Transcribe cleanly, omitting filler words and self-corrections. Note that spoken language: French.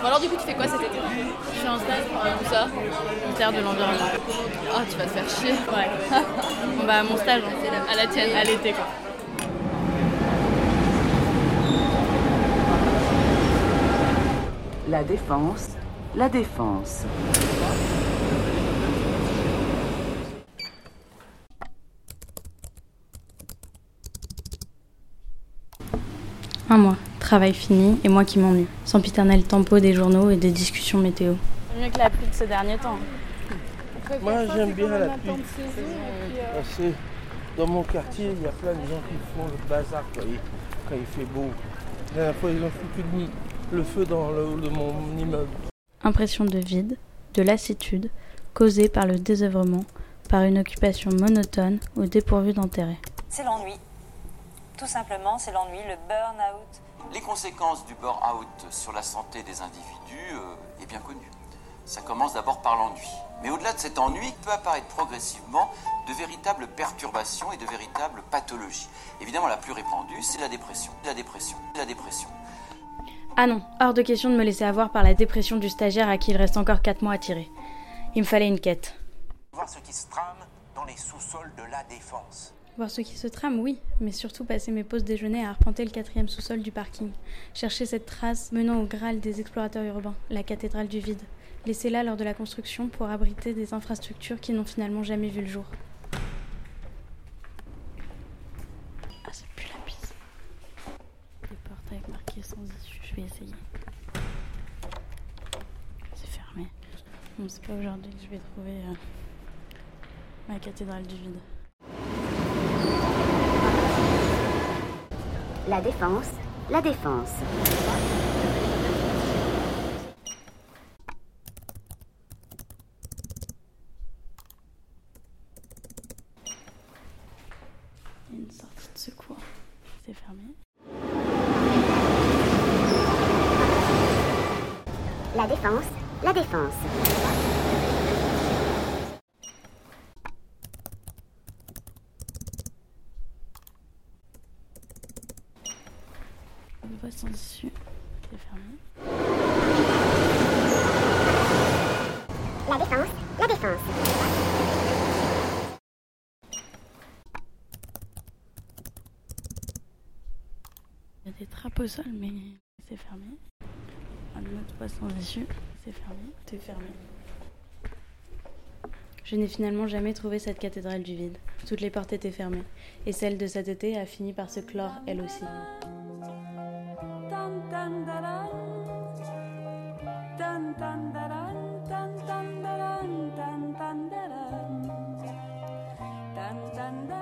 alors du coup, tu fais quoi cet été? Je suis en stage Où ça? ministère de l'Environnement. Oh, tu vas te faire chier. Ouais. Bon bah mon stage, À la tienne. à l'été quoi. La défense, la défense. Un mois, travail fini et moi qui m'ennuie. Sempiternel tempo des journaux et des discussions météo. Mieux que la pluie de ces derniers temps. Moi j'aime bien la pluie. Parce que dans mon quartier, il y a plein de gens qui font le bazar quand il fait beau. La dernière fois, ils ont foutu le feu dans le haut de mon immeuble. Impression de vide, de lassitude, causée par le désœuvrement, par une occupation monotone ou dépourvue d'intérêt. C'est l'ennui. Tout simplement, c'est l'ennui, le burn-out. Les conséquences du burn-out sur la santé des individus est bien connue. Ça commence d'abord par l'ennui. Mais au-delà de cet ennui, peut apparaître progressivement de véritables perturbations et de véritables pathologies. Évidemment, la plus répandue, c'est la dépression. La dépression. Ah non, hors de question de me laisser avoir par la dépression du stagiaire à qui il reste encore 4 mois à tirer. Il me fallait une quête. Voir ce qui se trame dans les sous-sols de la Défense. Voir ce qui se trame, oui, mais surtout passer mes pauses déjeuner à arpenter le 4e sous-sol du parking. Chercher cette trace menant au Graal des explorateurs urbains, la cathédrale du vide. Laissée là lors de la construction pour abriter des infrastructures qui n'ont finalement jamais vu le jour. Ah, c'est plus la piste. Des portes avec marqué sans issue, je vais essayer. C'est fermé. Bon, c'est pas aujourd'hui que je vais trouver ma cathédrale du vide. La défense, la défense. Il y a une sortie de secours. C'est fermé. La défense, la défense. Une voie sans issue. C'est fermé. La défense, la défense. Il y a des trappes au sol, mais c'est fermé. Un autre voie sans issue. C'est fermé. C'est fermé. Je n'ai finalement jamais trouvé cette cathédrale du vide. Toutes les portes étaient fermées. Et celle de cet été a fini par se clore elle aussi. Tan, tan,